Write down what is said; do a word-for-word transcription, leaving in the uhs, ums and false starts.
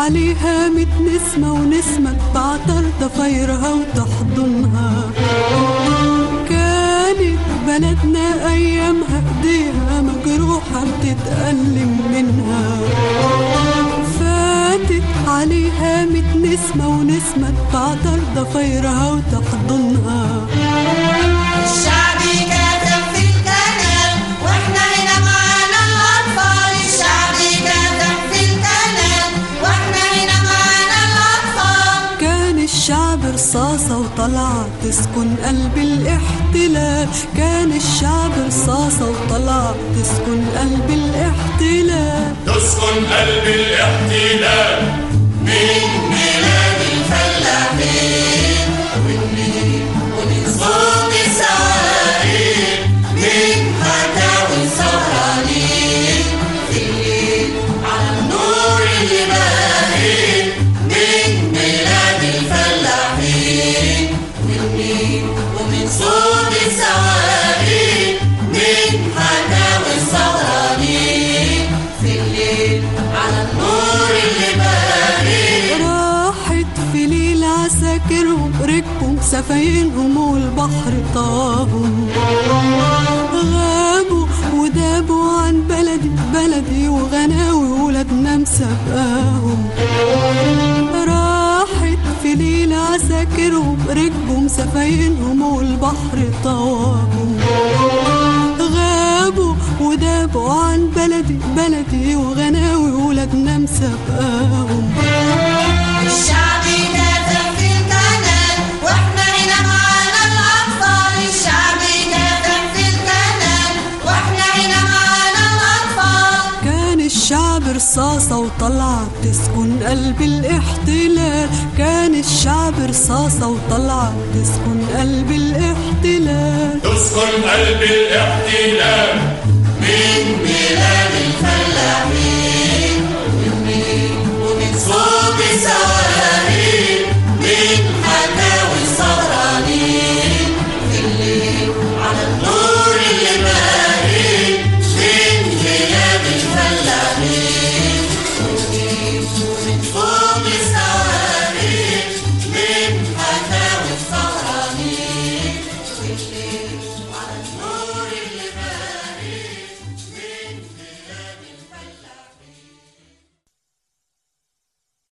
عليها ميت نسمة ونسمة بعطر ضفايرها وتحضنها. كانت بلدنا أيامها إيديها مجروحة بتتألم منها. فاتت عليها ميت نسمة ونسمة بعطر ضفايرها وتحضنها. الشعب كاتب في الكنال واحنا هنا معانا الأطفال. الشعب كاتب في الكنال واحنا هنا معانا الأطفال. كان الشعب رصاصة وطلعت تسكن قلب الاحتلال. كان الشعب رصاصة وطلعت تسكن قلب الاحتلال. تسكن قلب الاحتلال من بلاد الفلاحين والنيل ومن صوت السواقين من حكاوي السهرانين في الليل على النور اللي باهين. من بلاد الفلاحين والنيل ومن صوت السواقين من حكاوي السهرانين في الليل على النور اللي باهين. راحت في ليل عساكرهم ركبوا سفاينهم والبحر طاهم. غابوا ودابوا عن بلدي بلدي وغناوي ولادنا مسابقاهم. راحت في ليل عساكرهم ركبوا سفاينهم والبحر طاهم. غابوا ودابوا عن بلدي بلدي وغناوي ولادنا مسابقاهم. الشعب كاتب في الكنال واحنا هنا معانا الأطفال. الشعب كاتب في الكنال واحنا هنا معانا الأطفال. كان الشعب رصاصة وطلعت تسكن قلب الاحتلال. كان الشعب رصاصة وطلعت تسكن قلب الاحتلال. تسكن قلب الاحتلال من